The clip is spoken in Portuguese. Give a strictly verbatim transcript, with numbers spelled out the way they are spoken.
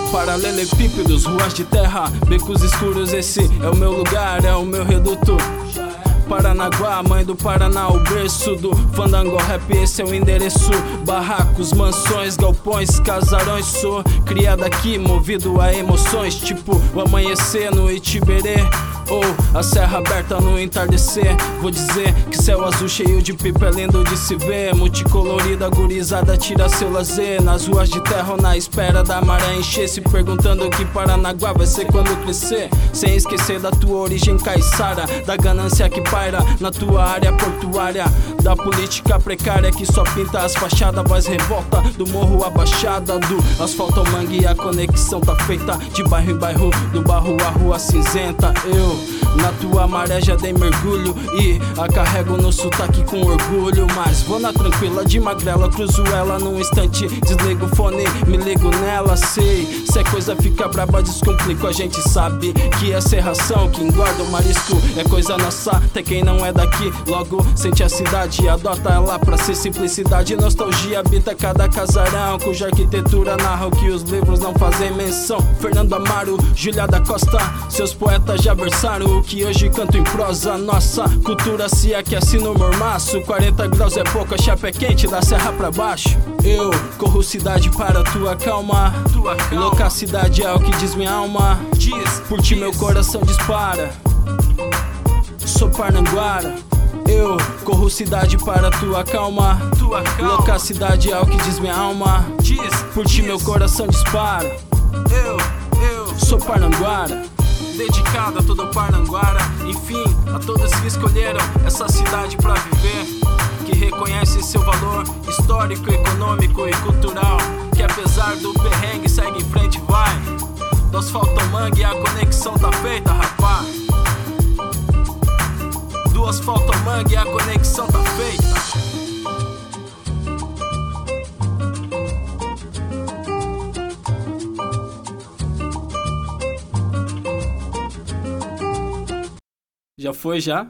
Paralelepípedos, ruas de terra, becos escuros, esse é o meu lugar, é o meu reduto. Paranaguá, mãe do Paraná, o berço do fandango rap, esse é o endereço. Barracos, mansões, galpões, casarões. Sou criado aqui, movido a emoções, tipo o amanhecer no Itiberê ou a serra aberta no entardecer. Vou dizer que céu azul cheio de pipa é lindo de se ver. Multicolorida, gurizada tira seu lazer nas ruas de terra ou na espera da maré encher, se perguntando o que Paranaguá vai ser quando crescer. Sem esquecer da tua origem caiçara, da ganância que paira na tua área portuária, da política precária que só pinta as fachadas. Voz revolta do morro à baixada, do asfalto ao mangue, a conexão tá feita de bairro em bairro, do barro à rua cinzenta. Eu na tua maré já dei mergulho e a carrego no sotaque com orgulho. Mas vou na tranquila de magrela, cruzo ela num instante, desligo o fone, me ligo nela. Sei, se a coisa fica braba descomplico, a gente sabe que é serração que engorda o marisco. É coisa nossa, até quem não é daqui logo sente a cidade, adota ela pra ser simplicidade. Nostalgia habita cada casarão, cuja arquitetura narra o que os livros não fazem menção. Fernando Amaro, Júlia da Costa, seus poetas já versaram o que hoje canto em prosa. Nossa cultura se aquece no mormaço, quarenta graus é pouco, a chapa é quente da serra pra baixo. Eu corro cidade para tua calma, tua calma. Louca cidade é o que diz minha alma, diz, por ti meu coração dispara. Sou Parnanguara, eu corro cidade para tua calma, tua calma. Louca cidade é o que diz minha alma, diz, por ti meu coração dispara. Eu, eu sou Parnanguara, dedicado a todo Parnanguara, enfim, a todos que escolheram essa cidade pra viver, que reconhece seu valor histórico, econômico e cultural, que apesar do perrengue segue em frente e vai. Do asfalto ao mangue a conexão tá feita, rapá. Do asfalto ao mangue a conexão tá feita. Já foi, já?